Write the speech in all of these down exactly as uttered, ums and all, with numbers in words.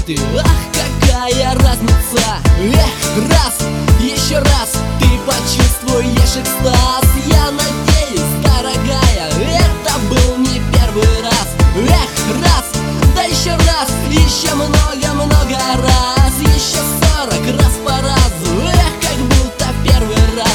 ты, ах, какая разница. Эх, раз, еще раз ты почувствуешь экстаз. Я надеюсь, дорогая, это был не первый раз. Эх, раз, да еще раз, еще много-много раз, еще сорок раз по разу. Эх, как будто первый раз.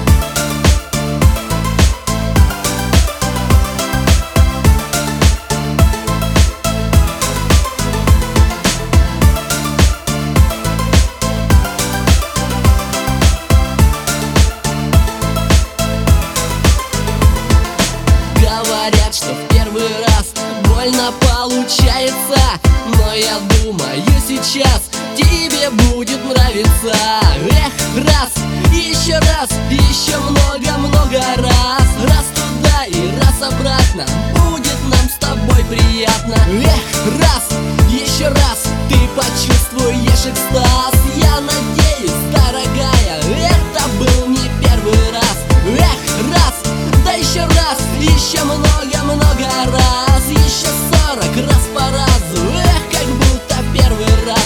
Говорят, что в первый раз больно получается, но я думаю, сейчас тебе будет нравиться. Эх, раз, еще раз, еще много-много раз. Раз туда и раз обратно, будет нам с тобой приятно. Эх, раз, еще раз ты почувствуешь экстаз. Я надеюсь, дорогая, это был не первый раз. Эх, раз, да еще раз, еще много-много раз, еще сорок раз по разу. Эх, как будто первый раз.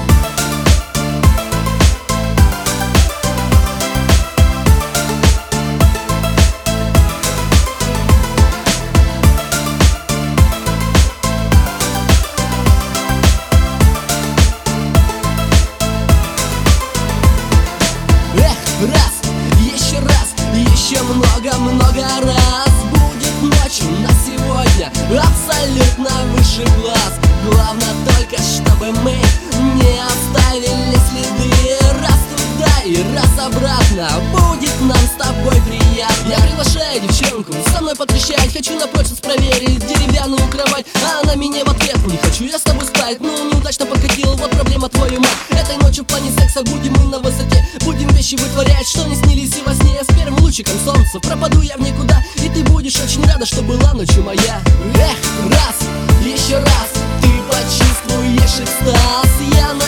Эх, раз, еще раз, еще много-много раз. Будет ночь у нас сегодня абсолютно выше глаз. Главное только, чтобы мы не оставили следы. Раз туда и раз обратно, будет нам с тобой приятно. Я приглашаю девчонку со мной потрещать. Хочу на прочность проверить деревянную кровать, а она меня в ответ: не хочу я с тобой спать. Ну, неудачно подкатил, вот проблема, твою мать. Этой ночью в плане секса будем мы на высоте. Будем вещи вытворять, что не снились и во сне. С первым лучиком солнца пропаду я в никуда, и ты будешь очень рада, что была ночью моя. Эх, раз, еще раз ты почувствуешь экстаз. Я